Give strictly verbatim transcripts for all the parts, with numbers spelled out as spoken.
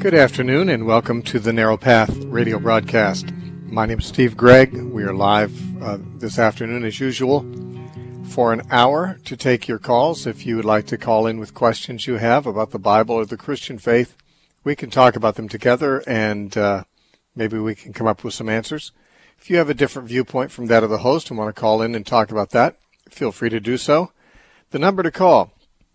Good afternoon and welcome to the Narrow Path radio broadcast. My name is Steve Gregg. We are live uh, this afternoon as usual for an hour to take your calls. If you would like to call in with questions you have about the Bible or the Christian faith, we can talk about them together and uh, maybe we can come up with some answers. If you have a different viewpoint from that of the host and want to call in and talk about that, feel free to do so. The number to call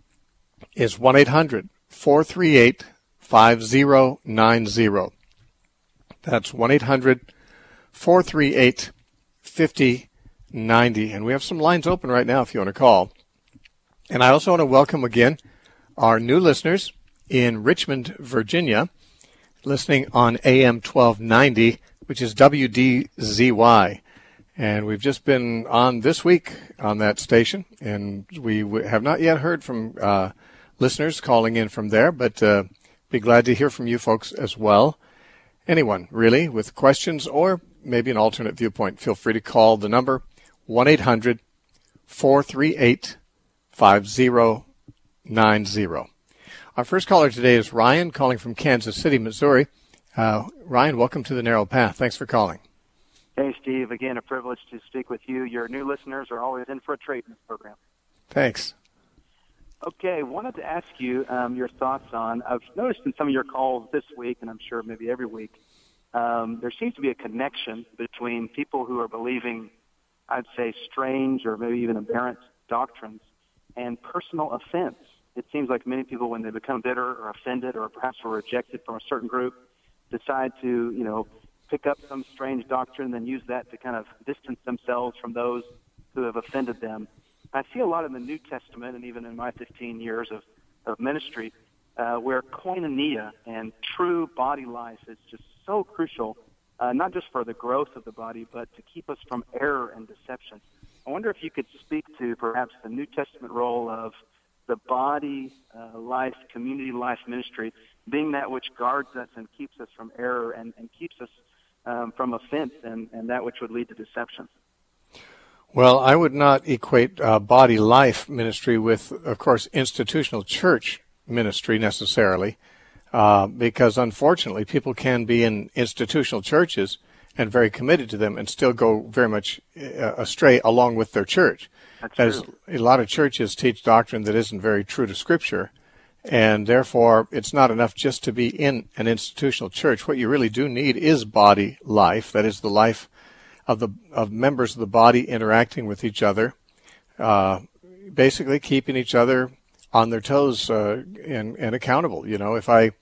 is one eight hundred four three eight five zero nine zero. That's one eight hundred four three eight five zero nine zero. And we have some lines open right now if you want to call. And I also want to welcome again our new listeners in Richmond, Virginia, listening on A M twelve ninety, which is W D Z Y. And we've just been on this week on that station, and we have not yet heard from uh, listeners calling in from there, but uh, be glad to hear from you folks as well. Anyone, really, with questions or maybe an alternate viewpoint, feel free to call the number one eight hundred four three eight five zero nine zero. Our first caller today is Ryan, calling from Kansas City, Missouri. Uh, Ryan, welcome to the Narrow Path. Thanks for calling. Hey, Steve. Again, a privilege to speak with you. Your new listeners are always in for a treat in this program. Thanks. Okay, wanted to ask you um, your thoughts on, I've noticed in some of your calls this week, and I'm sure maybe every week, um, there seems to be a connection between people who are believing, I'd say, strange or maybe even aberrant doctrines and personal offense. It seems like many people, when they become bitter or offended or perhaps were rejected from a certain group, decide to, you know, pick up some strange doctrine and then use that to kind of distance themselves from those who have offended them. I see a lot in the New Testament, and even in my fifteen years of, of ministry, uh, where koinonia and true body life is just so crucial, uh, not just for the growth of the body, but to keep us from error and deception. I wonder if you could speak to perhaps the New Testament role of the body uh, life, community life ministry, being that which guards us and keeps us from error and, and keeps us um, from offense and, and that which would lead to deception. Well, I would not equate uh, body life ministry with, of course, institutional church ministry necessarily, uh, because unfortunately people can be in institutional churches and very committed to them and still go very much uh, astray along with their church. That's As true. A lot of churches teach doctrine that isn't very true to Scripture, and therefore it's not enough just to be in an institutional church. What you really do need is body life, that is the life of the of members of the body interacting with each other, uh, basically keeping each other on their toes uh, and, and accountable. You know, if I,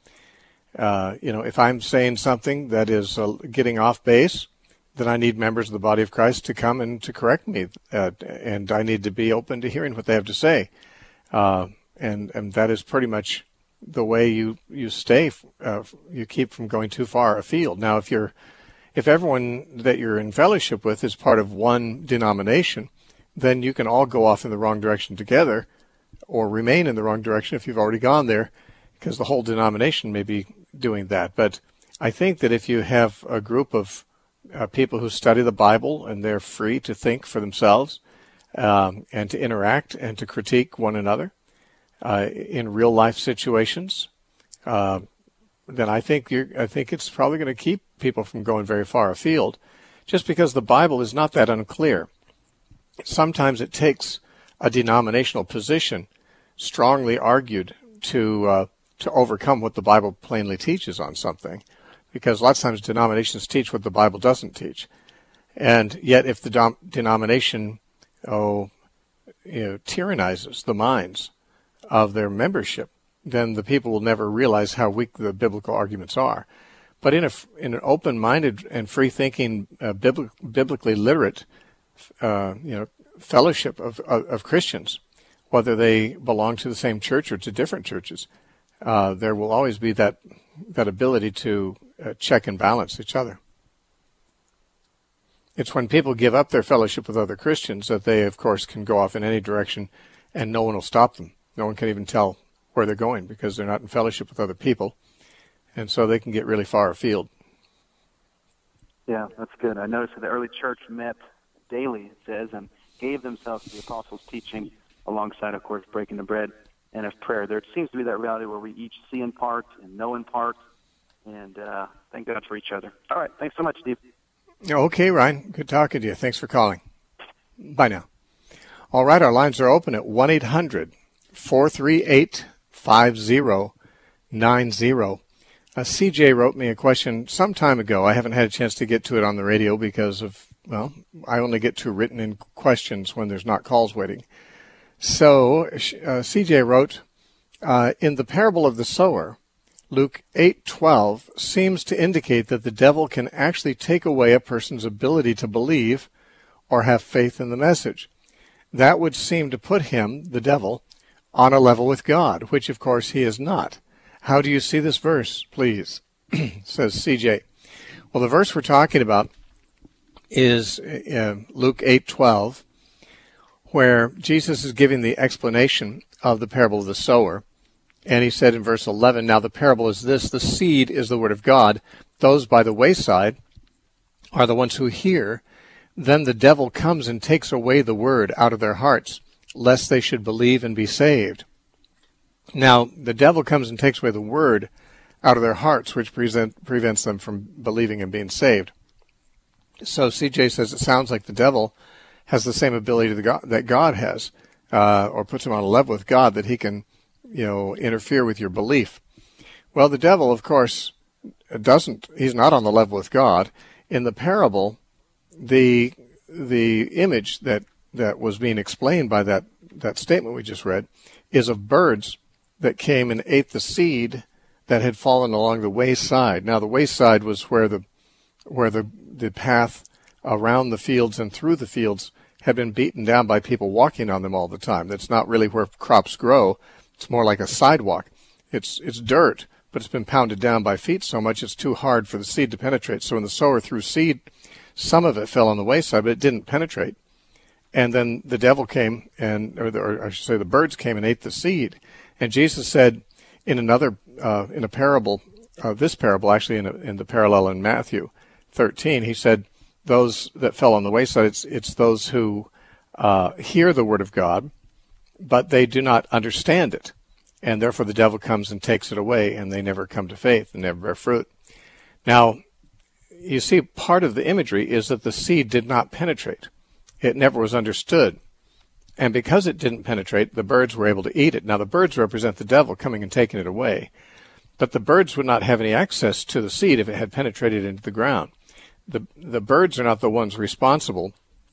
uh, you know, if I'm saying something that is uh, getting off base, then I need members of the body of Christ to come and to correct me, uh, and I need to be open to hearing what they have to say, uh, and and that is pretty much the way you you stay, uh, you keep from going too far afield. Now, if you're If everyone that you're in fellowship with is part of one denomination, then you can all go off in the wrong direction together or remain in the wrong direction if you've already gone there, because the whole denomination may be doing that. But I think that if you have a group of uh, people who study the Bible and they're free to think for themselves um, and to interact and to critique one another uh, in real life situations, uh, then I think you're, I think it's probably going to keep people from going very far afield, just because the Bible is not that unclear. Sometimes it takes a denominational position, strongly argued, to uh, to overcome what the Bible plainly teaches on something, because lots of times denominations teach what the Bible doesn't teach, and yet if the dom- denomination oh you know tyrannizes the minds of their membership, then the people will never realize how weak the biblical arguments are. But in a in an open-minded and free-thinking, uh, bibli- biblically literate, uh, you know, fellowship of, of of Christians, whether they belong to the same church or to different churches, uh, there will always be that that ability to uh, check and balance each other. It's when people give up their fellowship with other Christians that they, of course, can go off in any direction, and no one will stop them. No one can even tell where they're going because they're not in fellowship with other people. And so they can get really far afield. Yeah, that's good. I noticed that the early church met daily, it says, and gave themselves to the apostles' teaching alongside, of course, breaking the bread and of prayer. There seems to be that reality where we each see in part and know in part, and uh, thank God for each other. All right. Thanks so much, Steve. Okay, Ryan. Good talking to you. Thanks for calling. Bye now. All right, our lines are open at one eight hundred four three eight five zero nine zero. Uh, C J wrote me a question some time ago. I haven't had a chance to get to it on the radio because of, well, I only get to written in questions when there's not calls waiting. So uh, C J wrote, uh, in the parable of the sower, Luke eight twelve seems to indicate that the devil can actually take away a person's ability to believe or have faith in the message. That would seem to put him, the devil, on a level with God, which of course he is not. How do you see this verse, please? Says C J. Well, the verse we're talking about is uh, Luke eight twelve, where Jesus is giving the explanation of the parable of the sower. And he said in verse eleven, now the parable is this, the seed is the word of God. Those by the wayside are the ones who hear. Then the devil comes and takes away the word out of their hearts, lest they should believe and be saved. Now, the devil comes and takes away the word out of their hearts, which present, prevents them from believing and being saved. So C J says it sounds like the devil has the same ability to God, that God has, uh, or puts him on a level with God, that he can, you know, interfere with your belief. Well, the devil, of course, doesn't. He's not on the level with God. In the parable, the the image that, that was being explained by that, that statement we just read is of birds that came and ate the seed that had fallen along the wayside. Now, the wayside was where the where the the path around the fields and through the fields had been beaten down by people walking on them all the time. That's not really where crops grow. It's more like a sidewalk. It's it's dirt, but it's been pounded down by feet so much it's too hard for the seed to penetrate. So when the sower threw seed, some of it fell on the wayside, but it didn't penetrate. And then the devil came, and or, the, or I should say the birds came and ate the seed. And Jesus said in another, uh, in a parable, uh, this parable actually in, a, in the parallel in Matthew thirteen, he said, those that fell on the wayside, it's, it's those who uh, hear the word of God, but they do not understand it. And therefore the devil comes and takes it away, and they never come to faith and never bear fruit. Now, you see, part of the imagery is that the seed did not penetrate. It never was understood. And because it didn't penetrate, the birds were able to eat it. Now, the birds represent the devil coming and taking it away. But the birds would not have any access to the seed if it had penetrated into the ground. The, the birds are not the ones responsible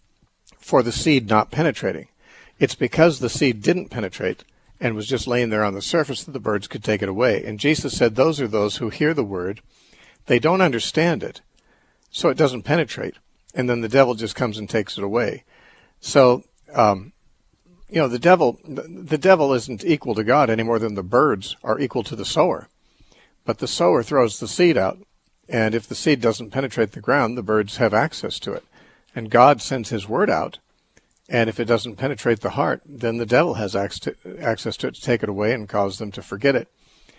for the seed not penetrating. It's because the seed didn't penetrate and was just laying there on the surface that the birds could take it away. And Jesus said those are those who hear the word. They don't understand it, so it doesn't penetrate. And then the devil just comes and takes it away. So, um, you know, the devil, the devil isn't equal to God any more than the birds are equal to the sower. But the sower throws the seed out, and if the seed doesn't penetrate the ground, the birds have access to it. And God sends his word out, and if it doesn't penetrate the heart, then the devil has access to it to take it away and cause them to forget it.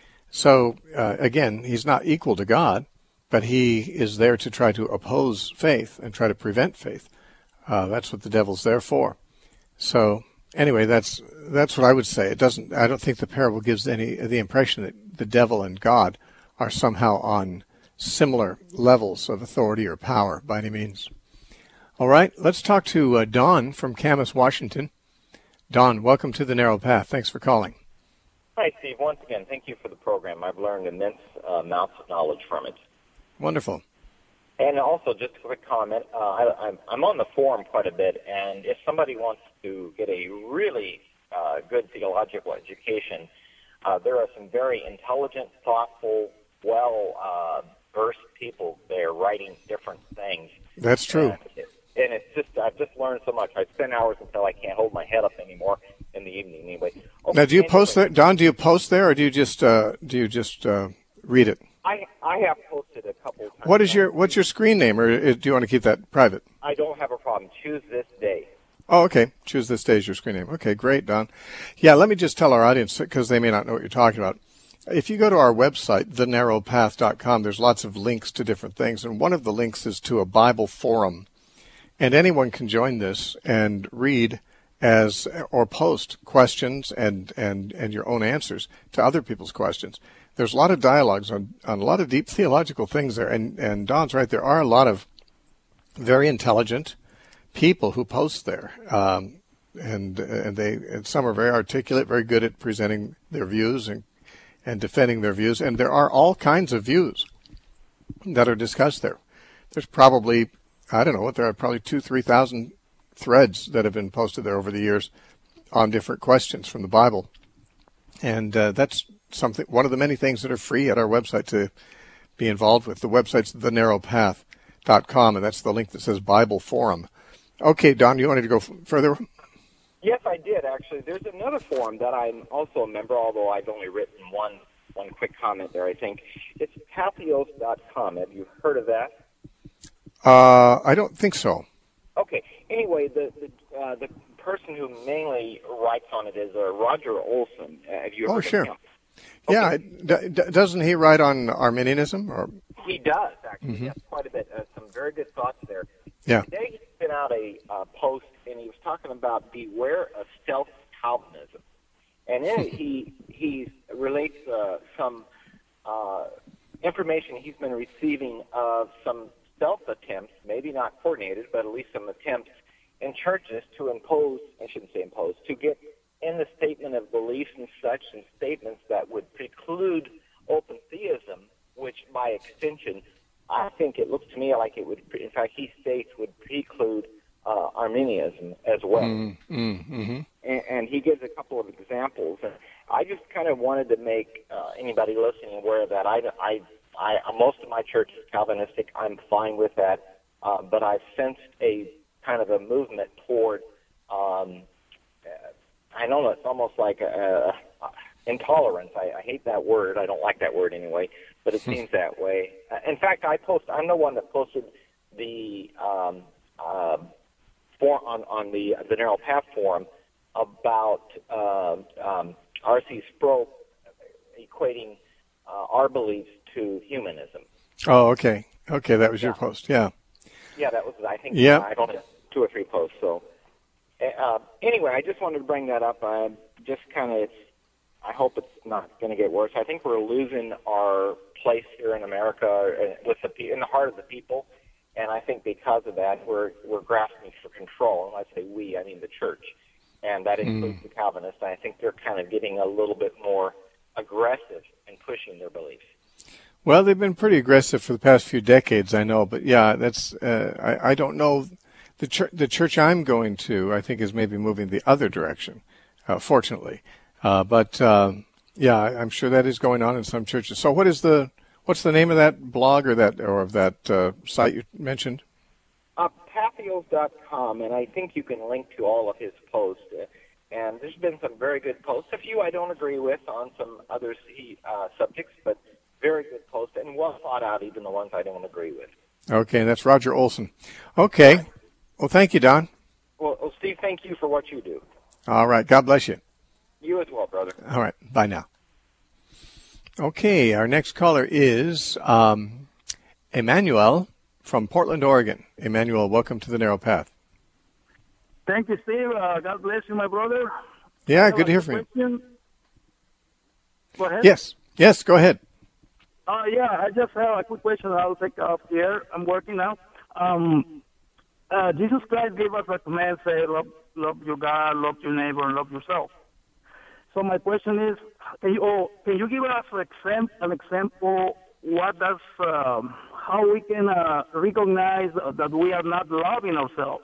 So, uh, again, he's not equal to God, but he is there to try to oppose faith and try to prevent faith. Uh, that's what the devil's there for. So, anyway, that's that's what I would say. It doesn't. I don't think the parable gives any the impression that the devil and God are somehow on similar levels of authority or power by any means. All right, let's talk to uh, Don from Camas, Washington. Don, welcome to the Narrow Path. Thanks for calling. Hi, Steve. Once again, thank you for the program. I've learned immense uh, amounts of knowledge from it. Wonderful. And also, just a quick comment. Uh, I, I'm, I'm on the forum quite a bit, and if somebody wants to get a really uh, good theological education, uh, there are some very intelligent, thoughtful, well-versed uh, people there writing different things. That's true. And, it, and it's just, I've just learned so much. I spend hours until I can't hold my head up anymore in the evening. Anyway. Okay, now, do you anyway, post there, Don? Do you post there, or do you just uh, do you just uh, read it? I I have posted a couple of times. What is your what's your screen name, or do you want to keep that private? I don't have a problem. Choose this day. Oh, okay. Choose this day as your screen name. Okay, great, Don. Yeah, let me just tell our audience, because they may not know what you're talking about. If you go to our website, the narrow path dot com, there's lots of links to different things, and one of the links is to a Bible forum. And anyone can join this and read as or post questions and, and, and your own answers to other people's questions. There's a lot of dialogues on, on a lot of deep theological things there. And, and Don's right, there are a lot of very intelligent people who post there. Um, and and they and some are very articulate, very good at presenting their views and, and defending their views. And there are all kinds of views that are discussed there. There's probably, I don't know what, there are probably two, three thousand threads that have been posted there over the years on different questions from the Bible. And uh, that's something, one of the many things that are free at our website to be involved with. The website's the narrow path dot com, and that's the link that says Bible Forum. Okay, Don, you wanted to go f- further? Yes, I did, actually. There's another forum that I'm also a member, although I've only written one one quick comment there, I think. It's patheos dot com. Have you heard of that? Uh, I don't think so. Okay. Anyway, the the, uh, the person who mainly writes on it is uh, Roger Olson. Uh, have you oh, heard sure. of him? Yeah, Okay. d- d- doesn't he write on Arminianism? Or He does, actually. Mhm. Yes, quite a bit. Uh, some very good thoughts there. Yeah. Today he sent out a uh, post, and he was talking about beware of self-Calvinism. And in it, he, he relates uh, some uh, information he's been receiving of some self-attempts, maybe not coordinated, but at least some attempts in churches to impose, I shouldn't say impose, to get in the statement of beliefs and such, and statements that would preclude open theism, which by extension, I think it looks to me like it would, in fact, he states would preclude uh, Arminianism as well. Mm, mm, mm-hmm. and, and he gives a couple of examples. And I just kind of wanted to make uh, anybody listening aware that I, I, I, most of my church is Calvinistic. I'm fine with that, uh, but I've sensed a kind of a movement toward, um, uh, I know it's almost like a, a intolerance. I, I hate that word. I don't like that word anyway, but it seems that way. Uh, in fact, I post. I'm the one that posted the um, uh, for on on the the Narrow Path forum about uh, um, R C Sproul equating uh, our beliefs to humanism. Oh, okay. Okay, that was Yeah. your post. Yeah. Yeah, that was, I think, Yeah. I don't have two or three posts. So uh, anyway, I just wanted to bring that up. I just kind of, I hope it's not going to get worse. I think we're losing our place here in America with the pe- in the heart of the people, and I think because of that, we're we're grasping for control. And when I say we, I mean the church, and that includes mm. the Calvinists. I think they're kind of getting a little bit more aggressive in pushing their beliefs. Well, they've been pretty aggressive for the past few decades, I know. But yeah, that's uh, I, I don't know. The church, the church I'm going to, I think, is maybe moving the other direction, uh, fortunately. Uh, but uh, yeah, I'm sure that is going on in some churches. So, what is the what's the name of that blog or that or of that uh, site you mentioned? Uh, patheos dot com, and I think you can link to all of his posts. Uh, and there's been some very good posts. A few I don't agree with on some other uh, subjects, but very good posts and well thought out, even the ones I don't agree with. Okay, and that's Roger Olson. Okay. Well, thank you, Don. Well, well, Steve, thank you for what you do. All right. God bless you. You as well, brother. All right. Bye now. Okay. Our next caller is um, Emmanuel from Portland, Oregon. Emmanuel, welcome to the Narrow Path. Thank you, Steve. Uh, God bless you, my brother. Yeah, good to hear from you. Go ahead. Yes. Yes, go ahead. Uh, yeah, I just have a quick question. I'll take off here. I'm working now. Um, uh, Jesus Christ gave us a command, say, love, love your God, love your neighbor, and love yourself. So my question is, can you, oh, can you give us an example, an example what does, um, how we can uh, recognize that we are not loving ourselves?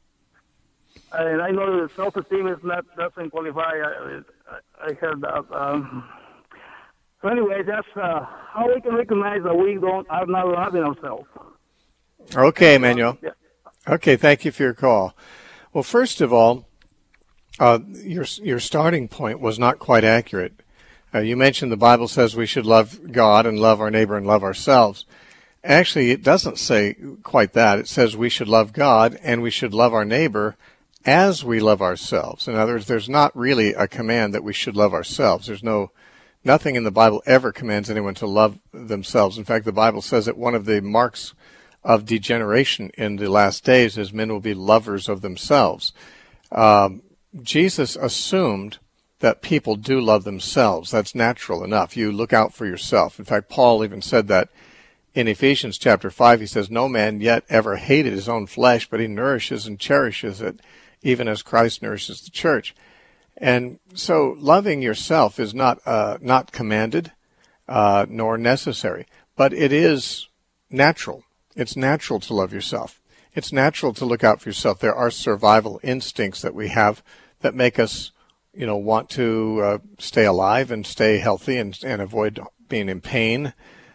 And I know that self-esteem is not, doesn't qualify. I, I heard that. Um, so anyway, that's uh, how we can recognize that we don't are not loving ourselves. Okay, Emmanuel. Yeah. Okay, thank you for your call. Well, first of all, uh, your your starting point was not quite accurate. Uh, you mentioned the Bible says we should love God and love our neighbor and love ourselves. Actually, it doesn't say quite that. It says we should love God and we should love our neighbor as we love ourselves. In other words, there's not really a command that we should love ourselves. There's no nothing in the Bible ever commands anyone to love themselves. In fact, the Bible says that one of the marks of degeneration in the last days is men will be lovers of themselves. Um, Jesus assumed that people do love themselves. That's natural enough. You look out for yourself. In fact, Paul even said that in Ephesians chapter five. He says, no man yet ever hated his own flesh, but he nourishes and cherishes it, even as Christ nourishes the church. And so loving yourself is not uh, not commanded uh, nor necessary, but it is natural. It's natural to love yourself. It's natural to look out for yourself. There are survival instincts that we have that make us, you know, want to uh, stay alive and stay healthy and, and avoid being in pain.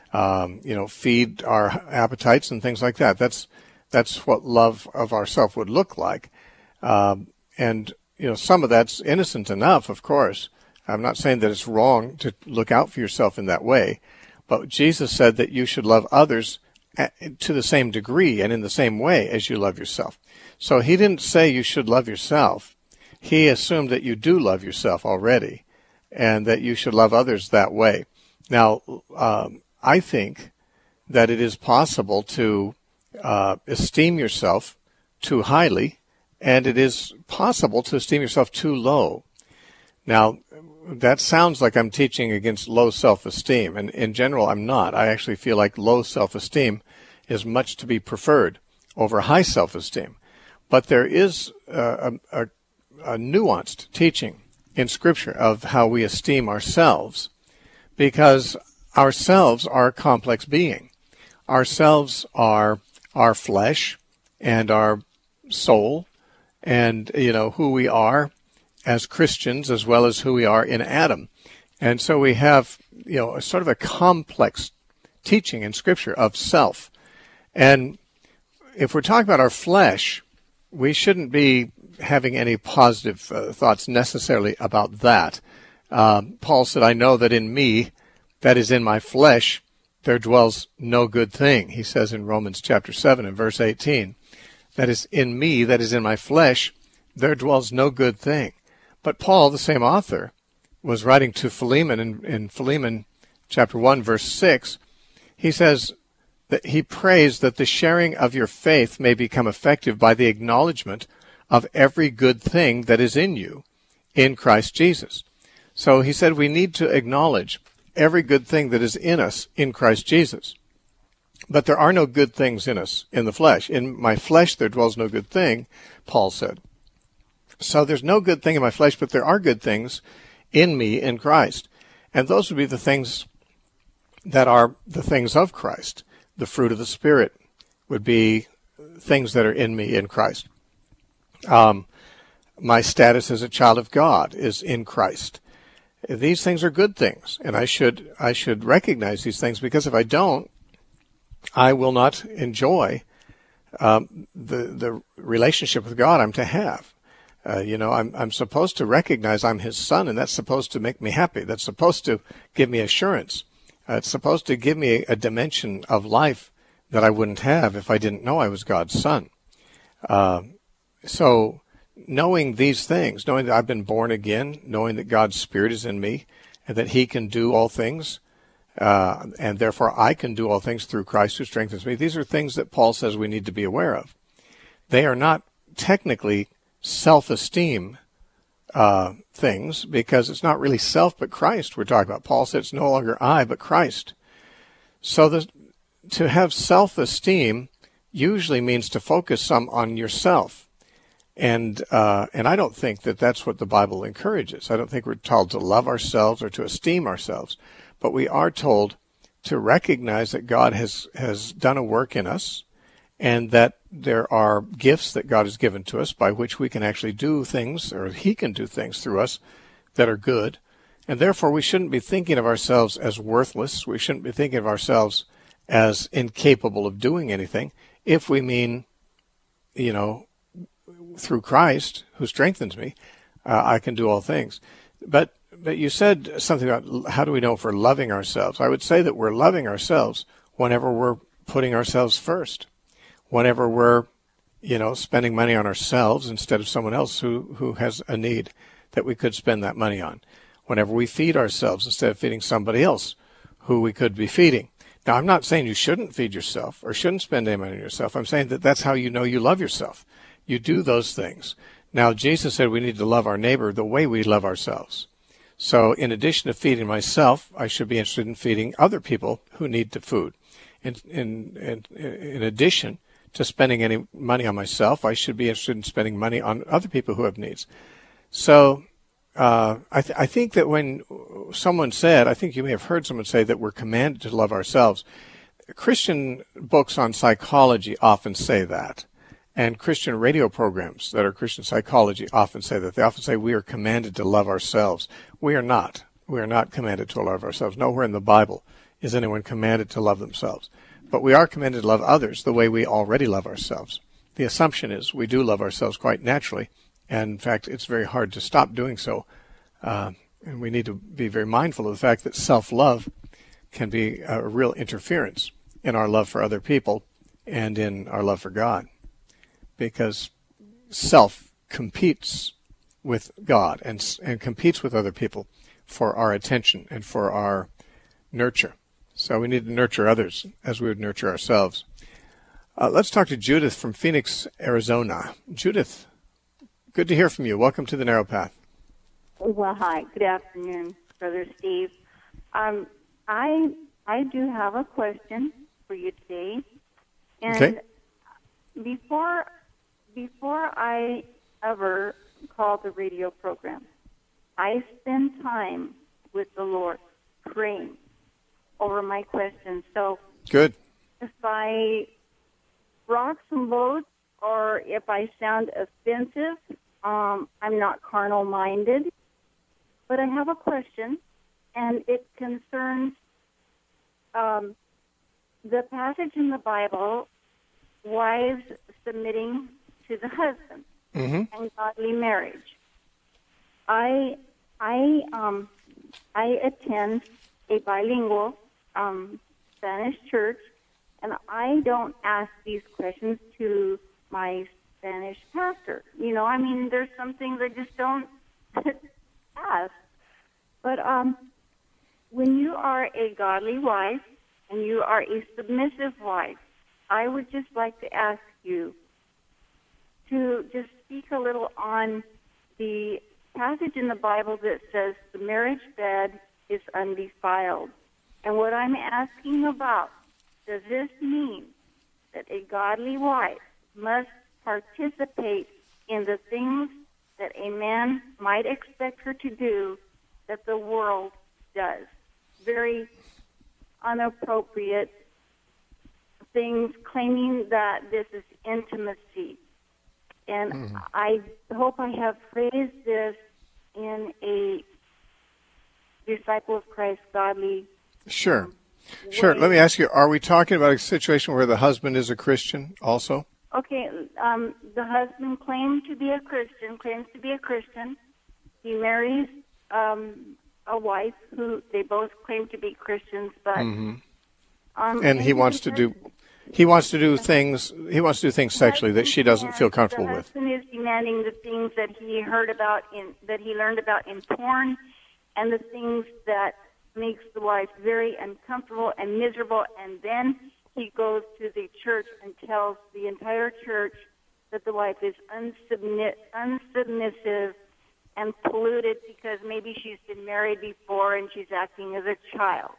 Um, you know, feed our appetites and things like that. That's that's what love of ourself would look like. Um, and you know, some of that's innocent enough, of course. I'm not saying that it's wrong to look out for yourself in that way, but Jesus said that you should love others at, to the same degree and in the same way as you love yourself. So he didn't say you should love yourself. He assumed that you do love yourself already and that you should love others that way. Now, um, I think that it is possible to uh, esteem yourself too highly, and it is possible to esteem yourself too low. Now, that sounds like I'm teaching against low self-esteem, and in general, I'm not. I actually feel like low self-esteem is much to be preferred over high self-esteem. But there is a, a, a nuanced teaching in Scripture of how we esteem ourselves, because ourselves are a complex being. Ourselves are our flesh and our soul, and, you know, who we are as Christians as well as who we are in Adam. And so we have, you know, a sort of a complex teaching in Scripture of self. And if we're talking about our flesh, we shouldn't be having any positive uh, thoughts necessarily about that. Um, Paul said, I know that in me, that is in my flesh, there dwells no good thing. He says in Romans chapter seven and verse eighteen. That is in me, that is in my flesh, there dwells no good thing. But Paul, the same author, was writing to Philemon in, in Philemon chapter one, verse six. He says that he prays that the sharing of your faith may become effective by the acknowledgement of every good thing that is in you in Christ Jesus. So he said we need to acknowledge every good thing that is in us in Christ Jesus. But there are no good things in us, in the flesh. In my flesh there dwells no good thing, Paul said. So there's no good thing in my flesh, but there are good things in me in Christ. And those would be the things that are the things of Christ. The fruit of the Spirit would be things that are in me in Christ. Um, my status as a child of God is in Christ. These things are good things, and I should I should recognize these things, because if I don't, I will not enjoy um, the the relationship with God I'm to have. Uh, you know, I'm I'm supposed to recognize I'm His son, and that's supposed to make me happy. That's supposed to give me assurance. Uh, it's supposed to give me a, a dimension of life that I wouldn't have if I didn't know I was God's son. Uh, so knowing these things, knowing that I've been born again, knowing that God's Spirit is in me, and that He can do all things, uh, and therefore I can do all things through Christ who strengthens me. These are things that Paul says we need to be aware of. They are not technically self-esteem uh, things, because it's not really self but Christ we're talking about. Paul said it's no longer I but Christ. So the, to have self-esteem usually means to focus some on yourself. And uh, and I don't think that that's what the Bible encourages. I don't think we're told to love ourselves or to esteem ourselves, but we are told to recognize that God has, has done a work in us, and that there are gifts that God has given to us by which we can actually do things, or He can do things through us that are good. And therefore we shouldn't be thinking of ourselves as worthless. We shouldn't be thinking of ourselves as incapable of doing anything, if we mean, you know, through Christ who strengthens me, uh, I can do all things. But but you said something about how do we know if we're loving ourselves? I would say that we're loving ourselves whenever we're putting ourselves first, whenever we're, you know, spending money on ourselves instead of someone else who, who has a need that we could spend that money on, whenever we feed ourselves instead of feeding somebody else who we could be feeding. Now, I'm not saying you shouldn't feed yourself or shouldn't spend any money on yourself. I'm saying that that's how you know you love yourself. You do those things Now, Jesus said we need to love our neighbor the way we love ourselves. So in addition to feeding myself, I should be interested in feeding other people who need the food. In, in, in, in addition to spending any money on myself, I should be interested in spending money on other people who have needs. So uh, I, th- I think that when someone said, I think you may have heard someone say that we're commanded to love ourselves, Christian books on psychology often say that. And Christian radio programs that are Christian psychology often say that. They often say we are commanded to love ourselves. We are not. We are not commanded to love ourselves. Nowhere in the Bible is anyone commanded to love themselves. But we are commanded to love others the way we already love ourselves. The assumption is we do love ourselves quite naturally. And in fact, it's very hard to stop doing so. Uh, and we need to be very mindful of the fact that self-love can be a real interference in our love for other people and in our love for God. Because self competes with God and and competes with other people for our attention and for our nurture. So we need to nurture others as we would nurture ourselves. Uh, let's talk to Judith from Phoenix, Arizona. Judith, good to hear from you. Welcome to the Narrow Path. Well, hi. Good afternoon, Brother Steve. Um, I I do have a question for you today. And okay. Before... Before I ever call the radio program, I spend time with the Lord praying over my questions. So good. If I rock some boats or if I sound offensive, um, I'm not carnal-minded. But I have a question, and it concerns um, the passage in the Bible, wives submitting to the husband mm-hmm. and godly marriage. I I um I attend a bilingual um, Spanish church, and I don't ask these questions to my Spanish pastor. You know, I mean, there's some things I just don't ask. But um, when you are a godly wife and you are a submissive wife, I would just like to ask you to just speak a little on the passage in the Bible that says the marriage bed is undefiled. And what I'm asking about, does this mean that a godly wife must participate in the things that a man might expect her to do that the world does? Very inappropriate things, claiming that this is intimacy. And mm-hmm. I hope I have phrased this in a disciple of Christ, godly. Sure. Um, sure. way. Let me ask you, are we talking about a situation where the husband is a Christian also? Okay. Um, the husband claims to be a Christian, claims to be a Christian. He marries um, a wife who they both claim to be Christians, but mm-hmm. um, and he wants to do he wants to do things he wants to do things sexually that she doesn't feel comfortable the with. The husband is demanding the things that he heard about in that he learned about in porn, and the things that makes the wife very uncomfortable and miserable, and then he goes to the church and tells the entire church that the wife is unsubmit, unsubmissive and polluted because maybe she's been married before and she's acting as a child.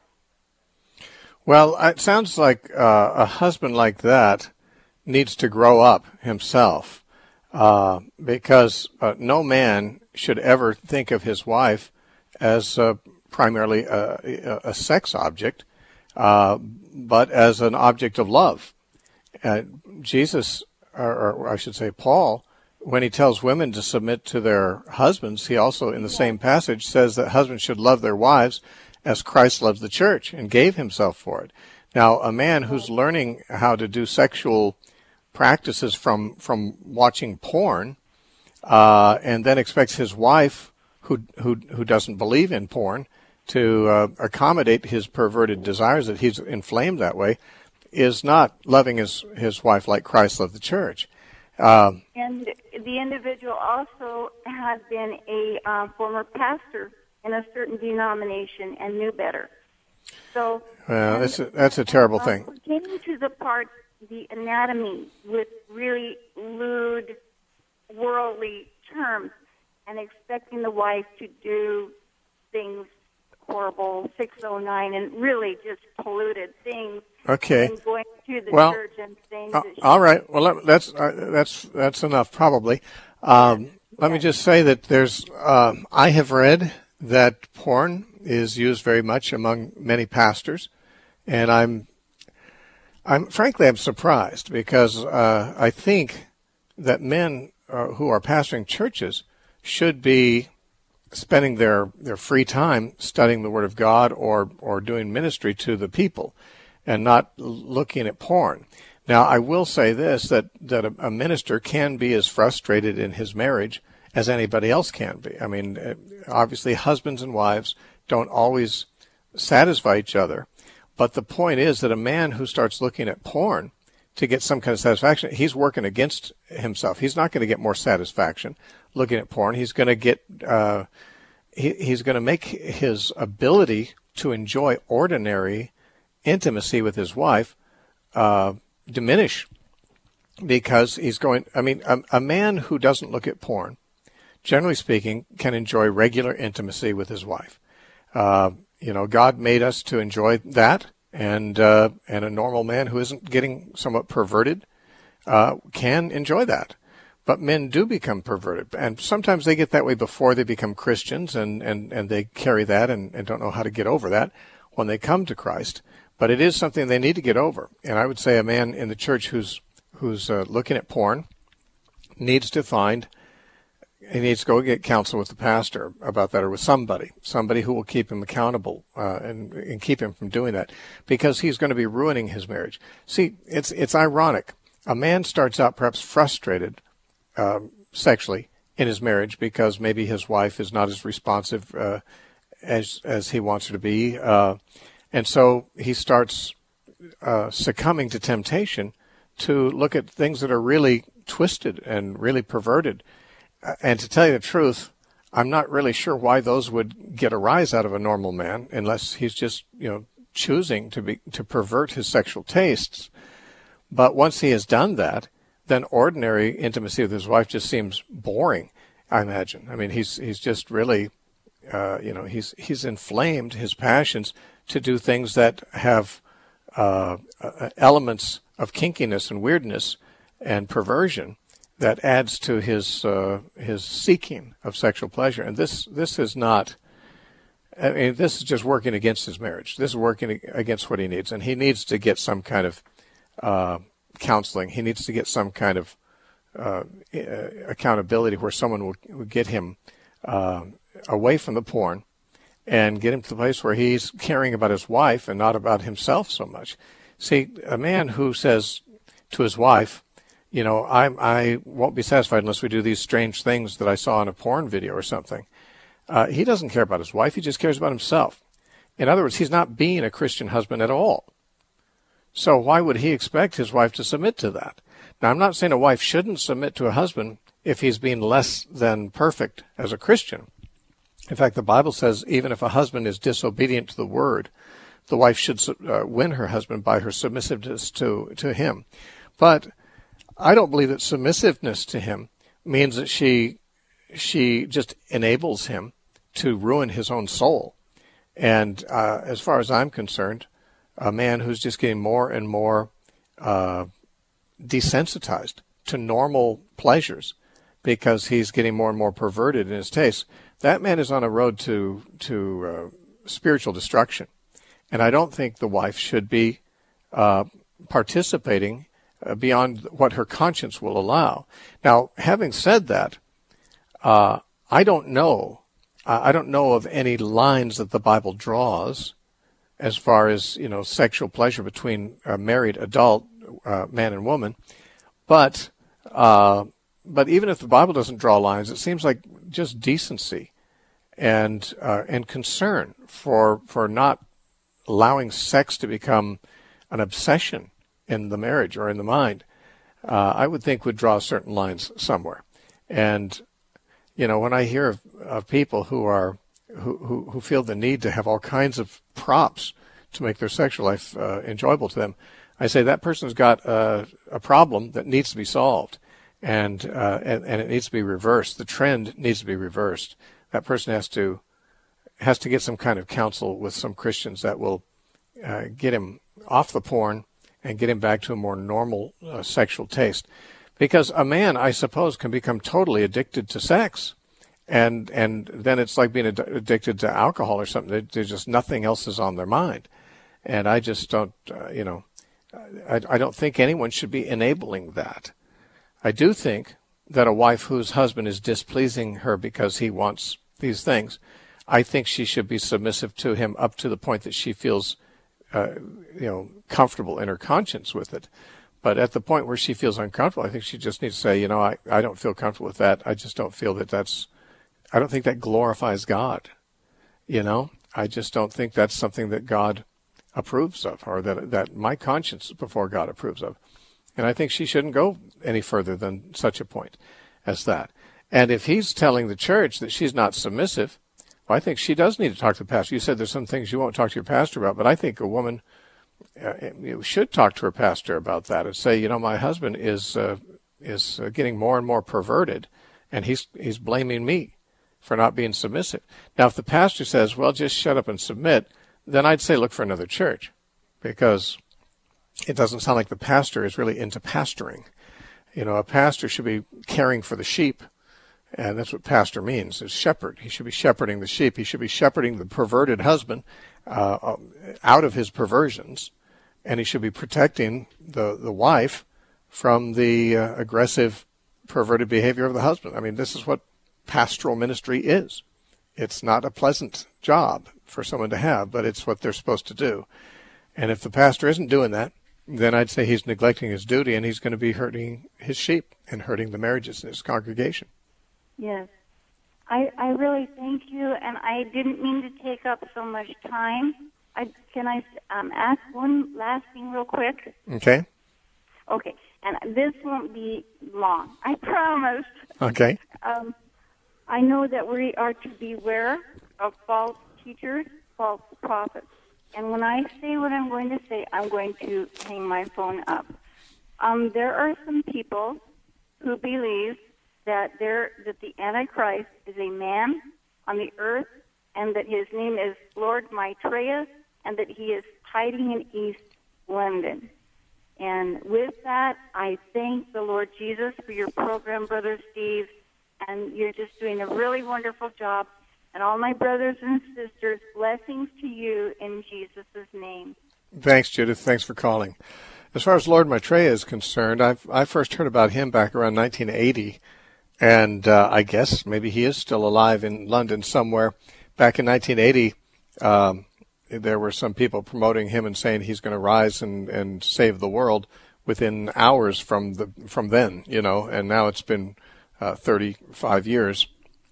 Well, it sounds like uh, a husband like that needs to grow up himself, uh, because uh, no man should ever think of his wife as uh, primarily a, a sex object, uh, but as an object of love. Uh, Jesus, or, or I should say Paul, when he tells women to submit to their husbands, he also, in the same passage, says that husbands should love their wives as Christ loves the church and gave himself for it. Now, a man who's learning how to do sexual practices from from watching porn, uh, and then expects his wife, who who who doesn't believe in porn, to uh, accommodate his perverted desires that he's inflamed that way, is not loving his his wife like Christ loved the church. Uh, and the individual also had been a uh, former pastor in a certain denomination and knew better. So, well, that's a, that's a terrible uh, thing. Getting to the part, the anatomy with really lewd, worldly terms and expecting the wife to do things horrible, six oh nine, and really just polluted things. Okay. And going to the well, church and things. Uh, that she all right. Well, that's uh, that's that's enough, probably. Um, yes. Let yes. me just say that there's. Um, I have read that porn is used very much among many pastors, and I'm, I'm frankly I'm surprised because uh, I think that men uh, who are pastoring churches should be spending their, their free time studying the Word of God or or doing ministry to the people, and not looking at porn. Now, I will say this, that, that a, a minister can be as frustrated in his marriage as anybody else can be. I mean, obviously, husbands and wives don't always satisfy each other, but the point is that a man who starts looking at porn to get some kind of satisfaction, he's working against himself. He's not going to get more satisfaction looking at porn. He's going to get, uh, he, he's going to make his ability to enjoy ordinary intimacy with his wife uh, diminish, because he's going, I mean, a, a man who doesn't look at porn, generally speaking, can enjoy regular intimacy with his wife. Uh, you know, God made us to enjoy that, and uh, and a normal man who isn't getting somewhat perverted uh, can enjoy that. But men do become perverted, and sometimes they get that way before they become Christians, and, and, and they carry that and, and don't know how to get over that when they come to Christ. But it is something they need to get over. And I would say a man in the church who's who's uh, looking at porn needs to find, he needs to go get counsel with the pastor about that, or with somebody, somebody who will keep him accountable uh, and, and keep him from doing that, because he's going to be ruining his marriage. See, it's it's ironic. A man starts out perhaps frustrated um, sexually in his marriage because maybe his wife is not as responsive uh, as as he wants her to be. Uh, And so he starts uh, succumbing to temptation to look at things that are really twisted and really perverted. Uh, and to tell you the truth, I'm not really sure why those would get a rise out of a normal man, unless he's just, you know, choosing to be to pervert his sexual tastes. But once he has done that, then ordinary intimacy with his wife just seems boring, I imagine. I mean, he's he's just really, uh, you know, he's he's inflamed his passions to do things that have uh, elements of kinkiness and weirdness and perversion that adds to his uh, his seeking of sexual pleasure. And this this is not, I mean, this is just working against his marriage. This is working against what he needs. And he needs to get some kind of uh, counseling. He needs to get some kind of uh, accountability where someone will, will get him uh, away from the porn and get him to the place where he's caring about his wife and not about himself so much. See, a man who says to his wife, you know, I I won't be satisfied unless we do these strange things that I saw in a porn video or something, uh, he doesn't care about his wife. He just cares about himself. In other words, he's not being a Christian husband at all. So why would he expect his wife to submit to that? Now, I'm not saying a wife shouldn't submit to a husband if he's being less than perfect as a Christian. In fact, the Bible says even if a husband is disobedient to the word, the wife should uh, win her husband by her submissiveness to, to him. But I don't believe that submissiveness to him means that she she just enables him to ruin his own soul. And uh, as far as I'm concerned, a man who's just getting more and more uh, desensitized to normal pleasures because he's getting more and more perverted in his tastes, that man is on a road to to uh, spiritual destruction. And I don't think the wife should be uh, participating uh, beyond what her conscience will allow. Now, having said that, uh, I don't know. I don't know of any lines that the Bible draws as far as, you know, sexual pleasure between a married adult uh, man and woman. But uh, but even if the Bible doesn't draw lines, it seems like just decency and uh, and concern for for not allowing sex to become an obsession in the marriage or in the mind, uh, I would think would draw certain lines somewhere. And you know, when I hear of, of people who are who, who who feel the need to have all kinds of props to make their sexual life uh, enjoyable to them, I say that person's got a, a problem that needs to be solved. and, uh, and and it needs to be reversed. The trend needs to be reversed. That person has to has to get some kind of counsel with some Christians that will uh, get him off the porn and get him back to a more normal uh, sexual taste. Because a man, I suppose, can become totally addicted to sex, and and then it's like being ad- addicted to alcohol or something. There's just nothing else is on their mind. And I just don't, uh, you know, I, I don't think anyone should be enabling that. I do think that a wife whose husband is displeasing her because he wants these things, I think she should be submissive to him up to the point that she feels, uh, you know, comfortable in her conscience with it. But at the point where she feels uncomfortable, I think she just needs to say, you know, I, I don't feel comfortable with that. I just don't feel that that's, I don't think that glorifies God. You know, I just don't think that's something that God approves of, or that that my conscience before God approves of. And I think she shouldn't go any further than such a point as that. And if he's telling the church that she's not submissive, well, I think she does need to talk to the pastor. You said there's some things you won't talk to your pastor about, but I think a woman uh, you should talk to her pastor about that and say, you know, my husband is uh, is uh, getting more and more perverted, and he's he's blaming me for not being submissive. Now, if the pastor says, well, just shut up and submit, then I'd say look for another church, because it doesn't sound like the pastor is really into pastoring. You know, a pastor should be caring for the sheep, and that's what pastor means, is shepherd. He should be shepherding the sheep. He should be shepherding the perverted husband uh, out of his perversions, and he should be protecting the, the wife from the uh, aggressive, perverted behavior of the husband. I mean, this is what pastoral ministry is. It's not a pleasant job for someone to have, but it's what they're supposed to do. And if the pastor isn't doing that, then I'd say he's neglecting his duty, and he's going to be hurting his sheep and hurting the marriages in his congregation. Yes. I, I really thank you, and I didn't mean to take up so much time. I, can I um, ask one last thing real quick? Okay. Okay, and this won't be long, I promise. Okay. Um, I know that we are to beware of false teachers, false prophets. And when I say what I'm going to say, I'm going to hang my phone up. Um, there are some people who believe that there that the Antichrist is a man on the earth, and that his name is Lord Maitreya, and that he is hiding in East London. And with that, I thank the Lord Jesus for your program, Brother Steve, and you're just doing a really wonderful job. And all my brothers and sisters, blessings to you in Jesus' name. Thanks, Judith. Thanks for calling. As far as Lord Maitreya is concerned, I've, I first heard about him back around nineteen eighty, and uh, I guess maybe he is still alive in London somewhere. Back in nineteen eighty, um, there were some people promoting him and saying he's going to rise and, and save the world within hours from the from then, you know, and now it's been uh, thirty-five years.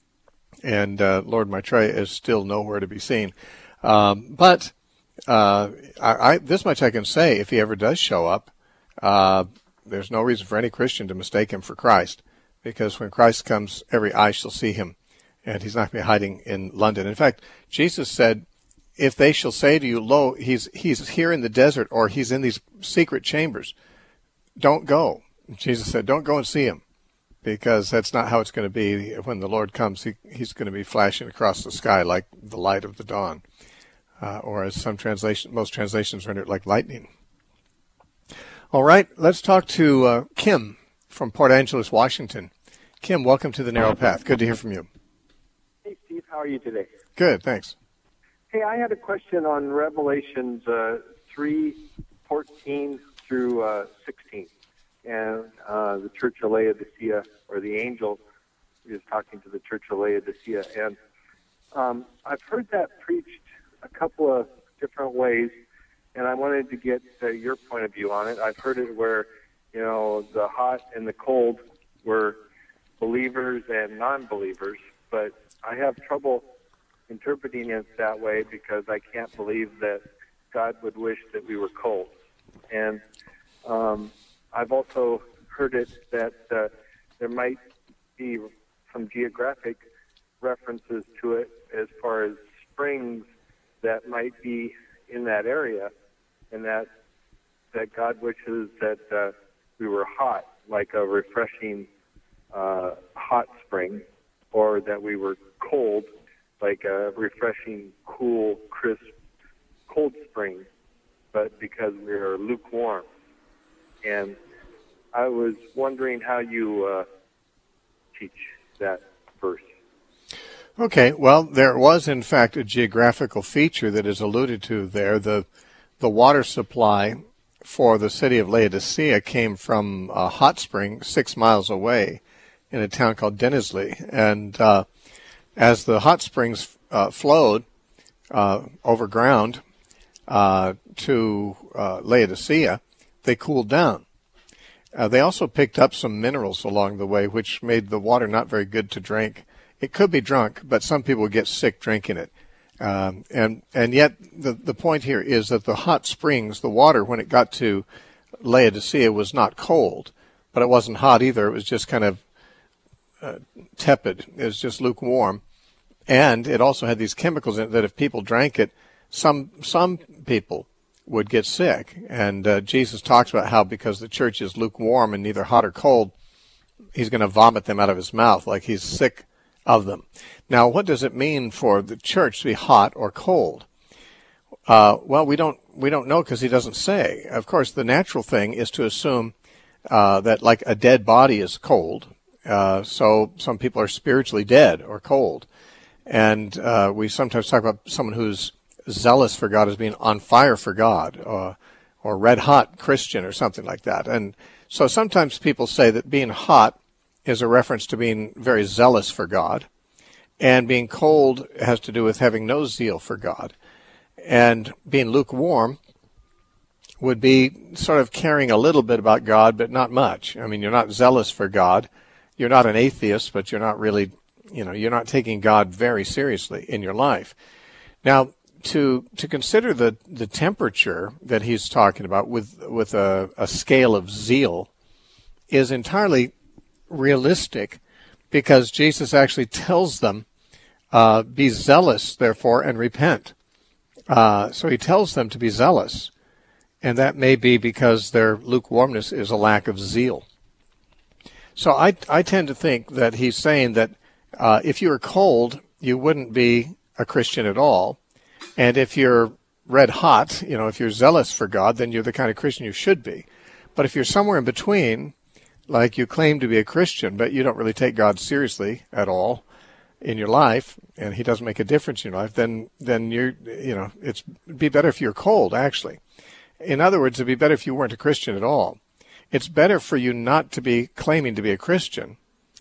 And uh, Lord Maitreya is still nowhere to be seen. Um, but uh, I, I, this much I can say, if he ever does show up, uh, there's no reason for any Christian to mistake him for Christ, because when Christ comes, every eye shall see him, and he's not going to be hiding in London. In fact, Jesus said, if they shall say to you, lo, he's, he's here in the desert, or he's in these secret chambers, don't go. Jesus said, don't go and see him. Because that's not how it's going to be. When the Lord comes, he, he's going to be flashing across the sky like the light of the dawn. Uh, or as some translation, most translations render it, like lightning. All right, let's talk to uh, Kim from Port Angeles, Washington. Kim, welcome to The Narrow Path. Good to hear from you. Hey, Steve, how are you today? Good, thanks. Hey, I had a question on Revelations uh, three fourteen through uh, sixteen. And uh, the Church of Laodicea, or the angel is talking to the Church of Laodicea. And um, I've heard that preached a couple of different ways, and I wanted to get uh, your point of view on it. I've heard it where, you know, the hot and the cold were believers and non-believers, but I have trouble interpreting it that way because I can't believe that God would wish that we were cold. And um I've also heard it that uh, there might be some geographic references to it as far as springs that might be in that area, and that that God wishes that uh, we were hot, like a refreshing uh, hot spring, or that we were cold, like a refreshing, cool, crisp, cold spring, but because we are lukewarm. And I was wondering how you uh, teach that verse. Okay, well, there was, in fact, a geographical feature that is alluded to there. The the water supply for the city of Laodicea came from a hot spring six miles away in a town called Denizli. And uh, as the hot springs uh, flowed uh, over ground uh, to uh, Laodicea, they cooled down. Uh, they also picked up some minerals along the way, which made the water not very good to drink. It could be drunk, but some people would get sick drinking it. Um, and and yet the the point here is that the hot springs, the water, when it got to Laodicea, was not cold, but it wasn't hot either. It was just kind of uh, tepid. It was just lukewarm. And it also had these chemicals in it that if people drank it, some some people would get sick. And uh, Jesus talks about how because the church is lukewarm and neither hot or cold, he's going to vomit them out of his mouth like he's sick of them. Now, what does it mean for the church to be hot or cold? Uh, well, we don't we don't know because he doesn't say. Of course, the natural thing is to assume uh, that like a dead body is cold. Uh, so some people are spiritually dead or cold. And uh, we sometimes talk about someone who's zealous for God as being on fire for God, or, or red hot Christian or something like that. And so sometimes people say that being hot is a reference to being very zealous for God, and being cold has to do with having no zeal for God. And being lukewarm would be sort of caring a little bit about God, but not much. I mean, you're not zealous for God. You're not an atheist, but you're not really, you know, you're not taking God very seriously in your life. Now, to to consider the, the temperature that he's talking about with with a, a scale of zeal is entirely realistic, because Jesus actually tells them, uh, be zealous, therefore, and repent. Uh, so he tells them to be zealous, and that may be because their lukewarmness is a lack of zeal. So I, I tend to think that he's saying that uh, if you were cold, you wouldn't be a Christian at all. And if you're red hot, you know, if you're zealous for God, then you're the kind of Christian you should be. But if you're somewhere in between, like you claim to be a Christian, but you don't really take God seriously at all in your life, and he doesn't make a difference in your life, then then you're, you know, it's, it'd be better if you're cold, actually. In other words, it'd be better if you weren't a Christian at all. It's better for you not to be claiming to be a Christian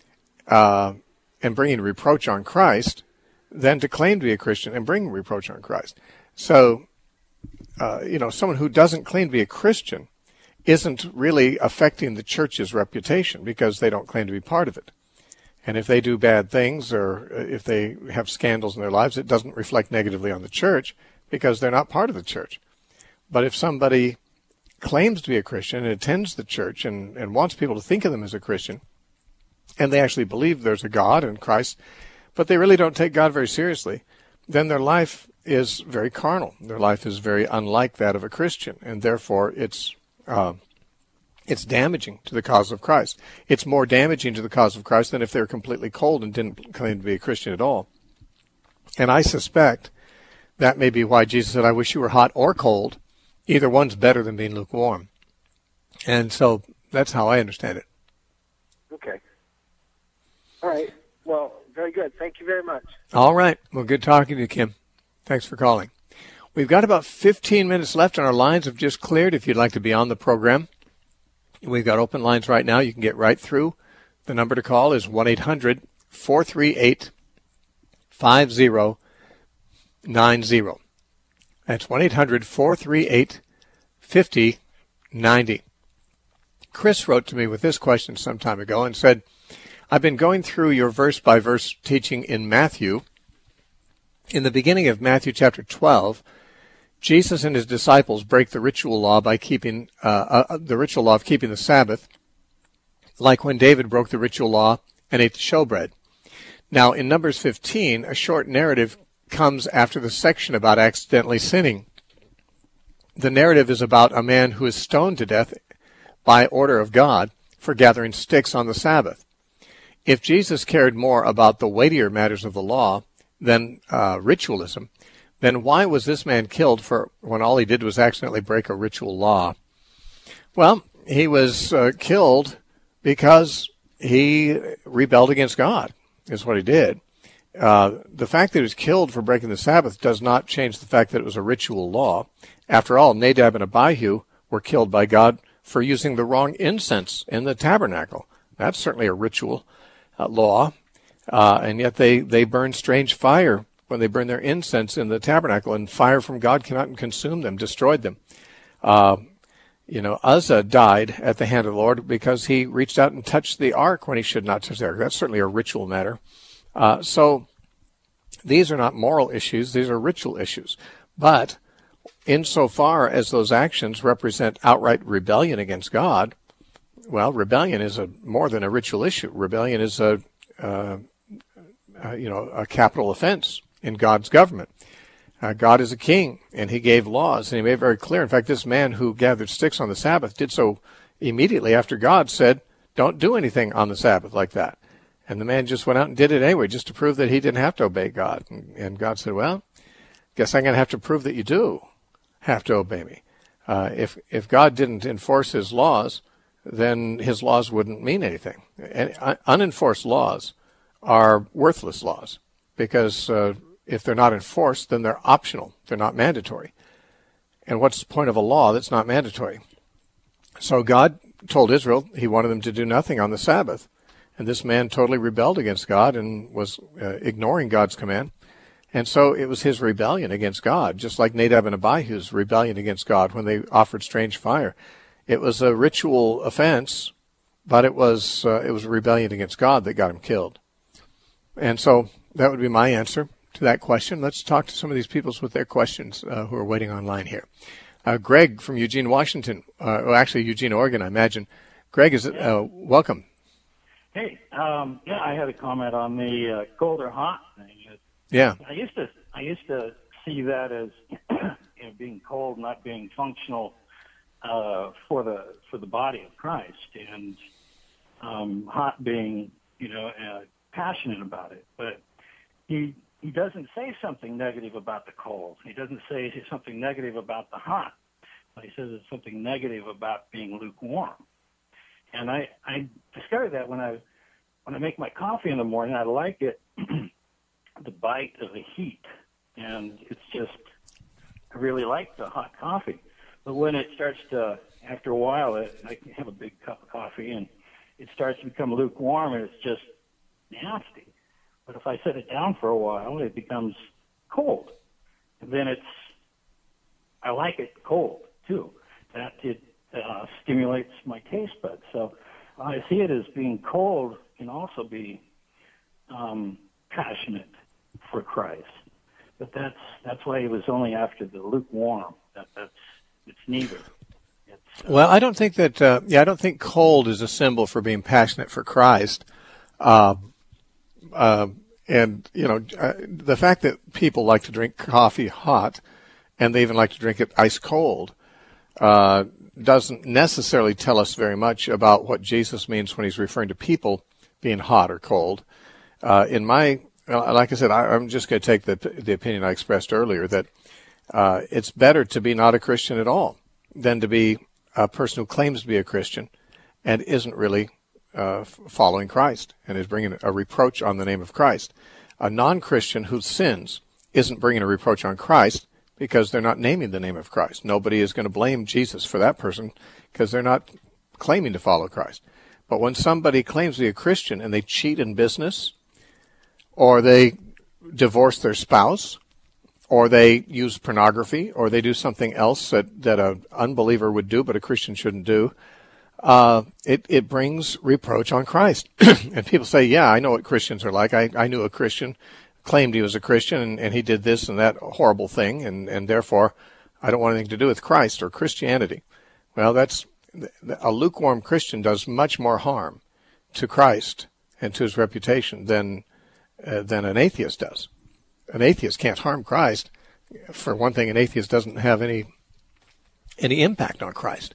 uh, and bringing reproach on Christ than to claim to be a Christian and bring reproach on Christ. So, uh, you know, someone who doesn't claim to be a Christian isn't really affecting the church's reputation because they don't claim to be part of it. And if they do bad things or if they have scandals in their lives, it doesn't reflect negatively on the church because they're not part of the church. But if somebody claims to be a Christian and attends the church and, and wants people to think of them as a Christian, and they actually believe there's a God and Christ, but they really don't take God very seriously, then their life is very carnal. Their life is very unlike that of a Christian, and therefore it's Uh, it's damaging to the cause of Christ. It's more damaging to the cause of Christ than if they were completely cold and didn't claim to be a Christian at all. And I suspect that may be why Jesus said, I wish you were hot or cold. Either one's better than being lukewarm. And so that's how I understand it. Okay. All right. Well, very good. Thank you very much. All right. Well, good talking to you, Kim. Thanks for calling. We've got about fifteen minutes left, and our lines have just cleared if you'd like to be on the program. We've got open lines right now. You can get right through. The number to call is one eight hundred four three eight five zero nine zero. That's one eight hundred four three eight five zero nine zero. Chris wrote to me with this question some time ago and said, I've been going through your verse-by-verse teaching in Matthew. In the beginning of Matthew chapter twelve, Jesus and his disciples break the ritual law by keeping uh, uh, the ritual law of keeping the Sabbath, like when David broke the ritual law and ate the showbread. Now, in Numbers fifteen, a short narrative comes after the section about accidentally sinning. The narrative is about a man who is stoned to death by order of God for gathering sticks on the Sabbath. if Jesus cared more about the weightier matters of the law than uh, ritualism, then why was this man killed for when all he did was accidentally break a ritual law? Well, he was uh, killed because he rebelled against God, is what he did. Uh, the fact that he was killed for breaking the Sabbath does not change the fact that it was a ritual law. After all, Nadab and Abihu were killed by God for using the wrong incense in the tabernacle. That's certainly a ritual uh, law. Uh, and yet they, they burn strange fire when they burn their incense in the tabernacle, and fire from God came out and consumed them, destroyed them. Uh, you know, Uzzah died at the hand of the Lord because he reached out and touched the ark when he should not touch the ark. That's certainly a ritual matter. Uh, so these are not moral issues. These are ritual issues. But insofar as those actions represent outright rebellion against God, well, rebellion is a more than a ritual issue. Rebellion is a, uh, uh, you know, a capital offense in God's government. Uh, God is a king, and he gave laws, and he made it very clear. In fact, this man who gathered sticks on the Sabbath did so immediately after God said, don't do anything on the Sabbath like that. And the man just went out and did it anyway, just to prove that he didn't have to obey God. And, and God said, well, guess I'm going to have to prove that you do have to obey me. Uh, if if God didn't enforce his laws, then his laws wouldn't mean anything. And un- unenforced laws are worthless laws because uh, if they're not enforced, then they're optional. They're not mandatory. And what's the point of a law that's not mandatory? So God told Israel he wanted them to do nothing on the Sabbath. And this man totally rebelled against God and was uh, ignoring God's command. And so it was his rebellion against God, just like Nadab and Abihu's rebellion against God when they offered strange fire. It was a ritual offense, but it was uh, it was a rebellion against God that got him killed. And so that would be my answer to that question. Let's talk to some of these people with their questions uh, who are waiting online here. Uh, Greg from Eugene, Washington, uh, well, actually Eugene, Oregon, I imagine. Greg, is it, uh, welcome. Hey, um, yeah, I had a comment on the uh, cold or hot thing. Yeah, I used to I used to see that as you know, being cold, not being functional uh, for the for the body of Christ, and um, hot being you know uh, passionate about it. But he he doesn't say something negative about the cold. He doesn't say something negative about the hot. But he says it's something negative about being lukewarm. And I, I discovered that when I when I make my coffee in the morning, I like it the bite of the heat, and it's just I really like the hot coffee. But when it starts to, after a while, it, I can have a big cup of coffee, and it starts to become lukewarm, and it's just nasty. But if I set it down for a while, it becomes cold, and then it's I like it cold too. That it uh, stimulates my taste buds. So I see it as being cold can also be um, passionate for Christ. But that's that's why it was only after the lukewarm. That that's it's neither. It's, uh, well, I don't think that. Uh, yeah, I don't think cold is a symbol for being passionate for Christ. Uh, uh, and you know, uh, the fact that people like to drink coffee hot, and they even like to drink it ice cold, uh, doesn't necessarily tell us very much about what Jesus means when he's referring to people being hot or cold. Uh, in my Like I said, I, I'm just going to take the the opinion I expressed earlier that uh, it's better to be not a Christian at all than to be a person who claims to be a Christian and isn't really uh, following Christ and is bringing a reproach on the name of Christ. A non-Christian who sins isn't bringing a reproach on Christ because they're not naming the name of Christ. Nobody is going to blame Jesus for that person because they're not claiming to follow Christ. But when somebody claims to be a Christian and they cheat in business, or they divorce their spouse, or they use pornography, or they do something else that, that an unbeliever would do but a Christian shouldn't do, uh, it, it brings reproach on Christ. And people say, yeah, I know what Christians are like. I, I knew a Christian, claimed he was a Christian, and, and he did this and that horrible thing, and, and therefore I don't want anything to do with Christ or Christianity. Well, that's a lukewarm Christian does much more harm to Christ and to his reputation than Uh, than an atheist does. An atheist can't harm Christ. For one thing, an atheist doesn't have any any impact on Christ.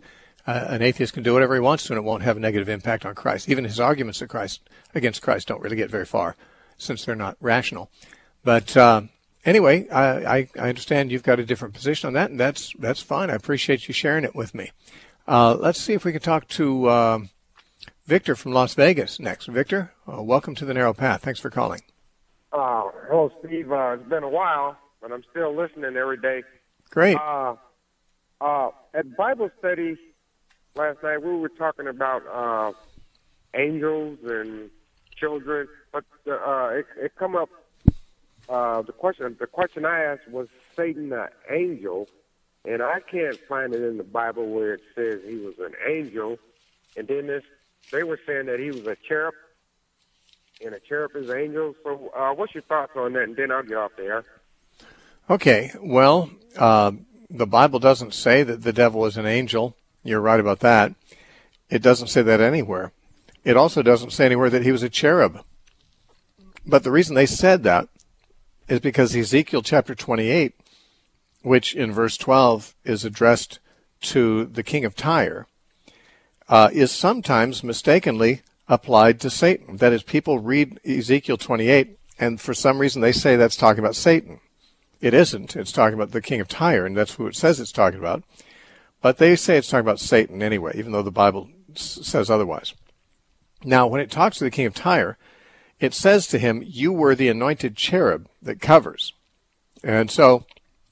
Uh, an atheist can do whatever he wants to, and it won't have a negative impact on Christ. Even his arguments of Christ, against Christ don't really get very far, since they're not rational. But uh, anyway, I, I, I understand you've got a different position on that, and that's that's fine. I appreciate you sharing it with me. Uh, let's see if we can talk to uh, Victor from Las Vegas next. Victor, uh, welcome to the Narrow Path. Thanks for calling. Uh, hello, Steve. Uh, it's been a while, but I'm still listening every day. Great. Uh, uh, at Bible study last night, we were talking about uh, angels and children, but uh, it, it come up. Uh, the question, the question I asked was Satan an angel, and I can't find it in the Bible where it says he was an angel. And then this, they were saying that he was a cherub, and a cherub is an angel. So, uh, what's your thoughts on that? And then I'll get off there. Okay. Well, uh, the Bible doesn't say that the devil is an angel. You're right about that. It doesn't say that anywhere. It also doesn't say anywhere that he was a cherub. But the reason they said that is because Ezekiel chapter twenty-eight, which in verse twelve is addressed to the king of Tyre, uh, is sometimes mistakenly applied to Satan. That is, people read Ezekiel twenty-eight, and for some reason they say that's talking about Satan. It isn't. It's talking about the king of Tyre, and that's who it says it's talking about. But they say it's talking about Satan anyway, even though the Bible s- says otherwise. Now, when it talks to the king of Tyre, it says to him, you were the anointed cherub that covers. And so,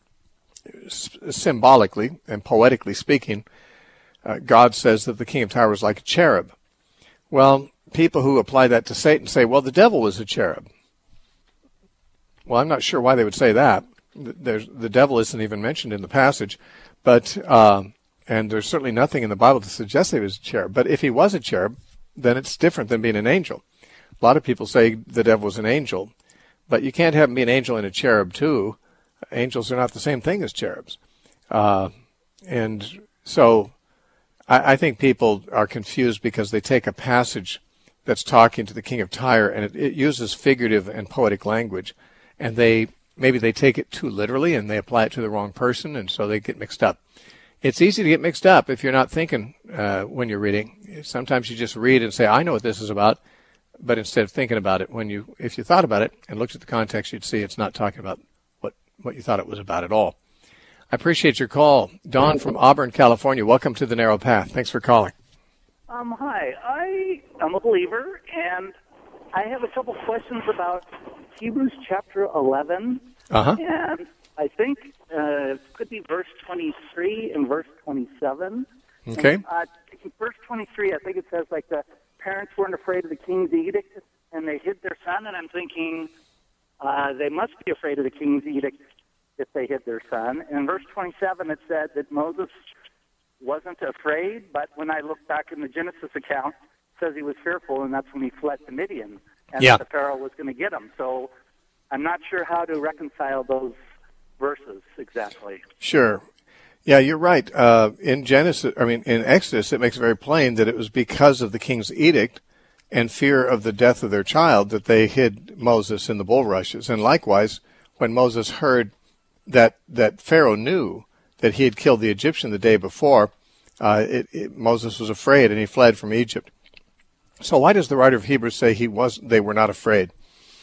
s- symbolically and poetically speaking, uh, God says that the king of Tyre was like a cherub. Well, people who apply that to Satan say, well, the devil was a cherub. Well, I'm not sure why they would say that. There's, the devil isn't even mentioned in the passage, but uh, and there's certainly nothing in the Bible to suggest he was a cherub. But if he was a cherub, then it's different than being an angel. A lot of people say the devil was an angel, but you can't have him be an angel and a cherub too. Angels are not the same thing as cherubs. Uh, and so I, I think people are confused because they take a passage that's talking to the king of Tyre, and it, it uses figurative and poetic language, and they maybe they take it too literally and they apply it to the wrong person, and so they get mixed up. It's easy to get mixed up if you're not thinking uh, when you're reading. Sometimes you just read and say, I know what this is about, but instead of thinking about it, when you, if you thought about it and looked at the context, you'd see it's not talking about what, what you thought it was about at all. I appreciate your call. Don from Auburn, California, welcome to the Narrow Path. Thanks for calling. Um, hi, I am a believer, and I have a couple questions about Hebrews chapter eleven, uh-huh. and I think uh, it could be verse twenty-three and verse twenty-seven. Okay. And, uh, verse twenty-three, I think it says, like, the parents weren't afraid of the king's edict, and they hid their son, and I'm thinking uh, they must be afraid of the king's edict if they hid their son. And in verse twenty-seven, it said that Moses wasn't afraid, but when I look back in the Genesis account, it says he was fearful, and that's when he fled to Midian, and yeah. the Pharaoh was going to get him. So I'm not sure how to reconcile those verses exactly. Sure. Yeah, you're right. Uh, in Genesis, I mean, in Exodus, it makes it very plain that it was because of the king's edict and fear of the death of their child that they hid Moses in the bulrushes. And likewise, when Moses heard that that Pharaoh knew that he had killed the Egyptian the day before, uh, it, it, Moses was afraid and he fled from Egypt. So why does the writer of Hebrews say he was? They were not afraid?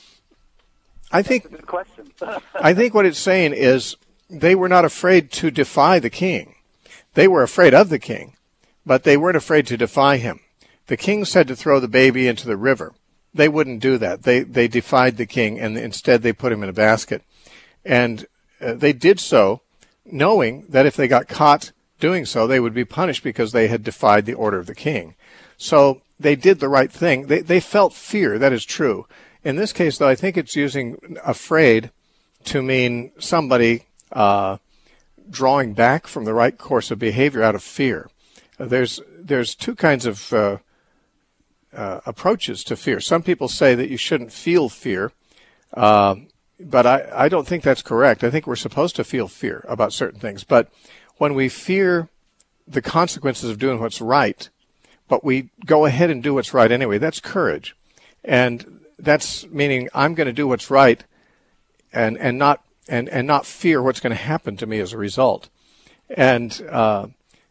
I think. That's a good question. I think what it's saying is they were not afraid to defy the king. They were afraid of the king, but they weren't afraid to defy him. The king said to throw the baby into the river. They wouldn't do that. They they defied the king, and instead they put him in a basket. And uh, they did so knowing that if they got caught doing so, they would be punished because they had defied the order of the king. So they did the right thing. They they felt fear. That is true. In this case, though, I think it's using afraid to mean somebody uh, drawing back from the right course of behavior out of fear. Uh, there's there's two kinds of uh, uh, approaches to fear. Some people say that you shouldn't feel fear, uh, but I, I don't think that's correct. I think we're supposed to feel fear about certain things. But when we fear the consequences of doing what's right, but we go ahead and do what's right anyway, that's courage. And that's meaning I'm going to do what's right and, and not and, and not fear what's going to happen to me as a result. And uh,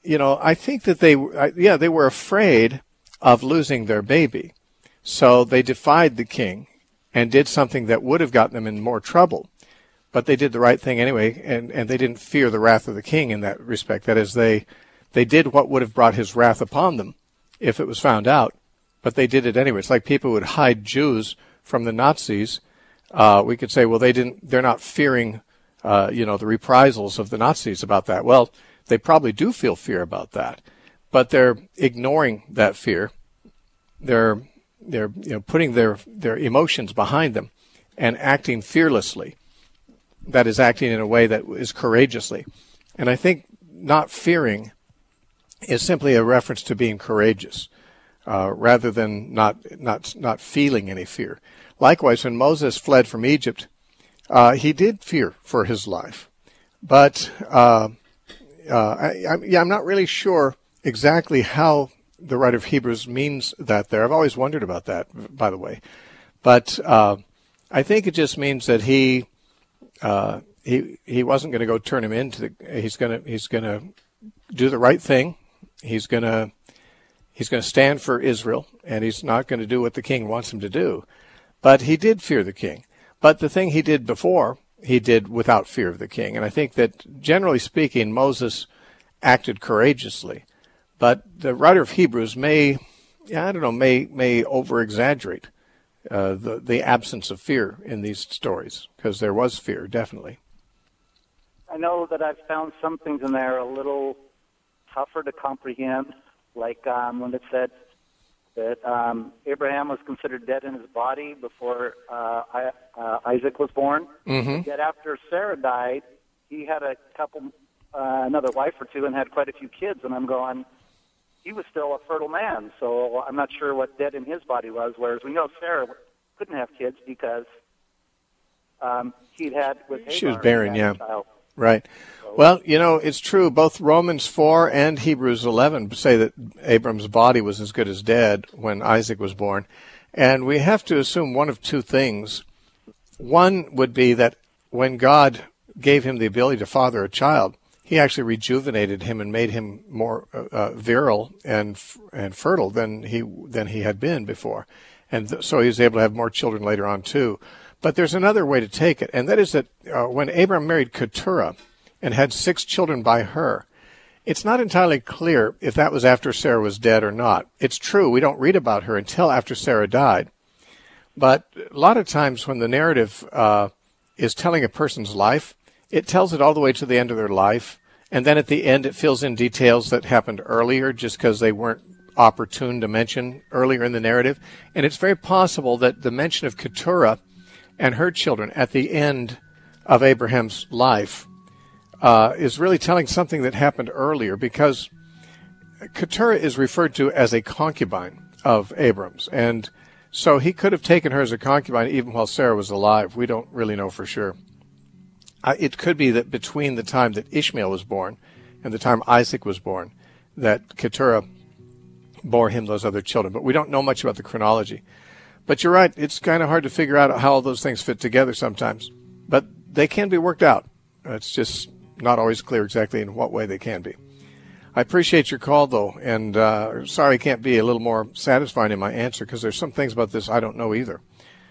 you know, I think that they, yeah, they were afraid of losing their baby. So they defied the king and did something that would have gotten them in more trouble. But they did the right thing anyway, and, and they didn't fear the wrath of the king in that respect. That is, they they did what would have brought his wrath upon them if it was found out, but they did it anyway. It's like people would hide Jews from the Nazis. Uh, we could say, well, they didn't, they're not fearing, uh, you know, the reprisals of the Nazis about that. Well, they probably do feel fear about that, but they're ignoring that fear. They're they're you know putting their their emotions behind them and acting fearlessly. That is, acting in a way that is courageously. And I think not fearing is simply a reference to being courageous, uh, rather than not not not feeling any fear. Likewise, when Moses fled from Egypt, uh, he did fear for his life. But uh, uh, I, I, yeah, I'm not really sure exactly how the writer of Hebrews means that there. I've always wondered about that, by the way. But uh, I think it just means that he... Uh, he he wasn't going to go turn him into the. He's going to he's going to do the right thing. He's going to he's going to stand for Israel, and he's not going to do what the king wants him to do. But he did fear the king. But the thing he did before, he did without fear of the king. And I think that generally speaking, Moses acted courageously. But the writer of Hebrews may, yeah, I don't know, may may over exaggerate Uh, the the absence of fear in these stories, because there was fear, definitely. I know that I've found some things in there a little tougher to comprehend, like um, when it said that um, Abraham was considered dead in his body before uh, I, uh, Isaac was born. Mm-hmm. Yet after Sarah died, he had a couple, uh, another wife or two, and had quite a few kids. And I'm going, he was still a fertile man, so I'm not sure what dead in his body was, whereas we know Sarah couldn't have kids because um, he'd had with Hagar. She was barren, yeah. Child. Right. So, well, you know, it's true. Both Romans four and Hebrews eleven say that Abram's body was as good as dead when Isaac was born. And we have to assume one of two things. One would be that when God gave him the ability to father a child, he actually rejuvenated him and made him more uh, uh, virile and and fertile than he than he had been before, and th- so he was able to have more children later on too. But there's another way to take it, and that is that uh, when Abram married Keturah and had six children by her, it's not entirely clear if that was after Sarah was dead or not. It's true, we don't read about her until after Sarah died, but a lot of times when the narrative uh, is telling a person's life, it tells it all the way to the end of their life, and then at the end it fills in details that happened earlier just because they weren't opportune to mention earlier in the narrative. And it's very possible that the mention of Keturah and her children at the end of Abraham's life uh, is really telling something that happened earlier, because Keturah is referred to as a concubine of Abram's, and so he could have taken her as a concubine even while Sarah was alive. We don't really know for sure. Uh, it could be that between the time that Ishmael was born and the time Isaac was born, that Keturah bore him those other children. But we don't know much about the chronology. But you're right, it's kind of hard to figure out how all those things fit together sometimes. But they can be worked out. It's just not always clear exactly in what way they can be. I appreciate your call, though, and uh, sorry I can't be a little more satisfying in my answer, because there's some things about this I don't know either.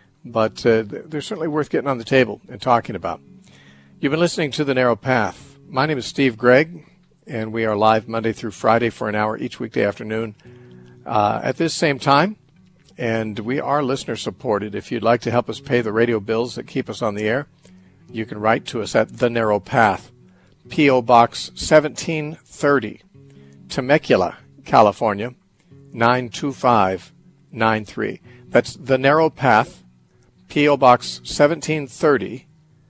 But uh, they're certainly worth getting on the table and talking about. You've been listening to The Narrow Path. My name is Steve Gregg, and we are live Monday through Friday for an hour each weekday afternoon uh, at this same time. And we are listener-supported. If you'd like to help us pay the radio bills that keep us on the air, you can write to us at The Narrow Path, P O. Box seventeen thirty, Temecula, California, nine two five nine three. That's The Narrow Path, P O. Box seventeen thirty,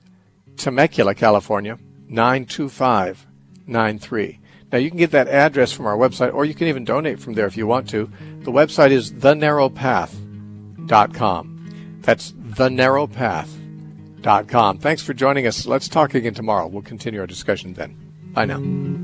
Temecula, California, nine two five nine three. Now, you can get that address from our website, or you can even donate from there if you want to. The website is the narrow path dot com. That's the narrow path dot com. Thanks for joining us. Let's talk again tomorrow. We'll continue our discussion then. Bye now.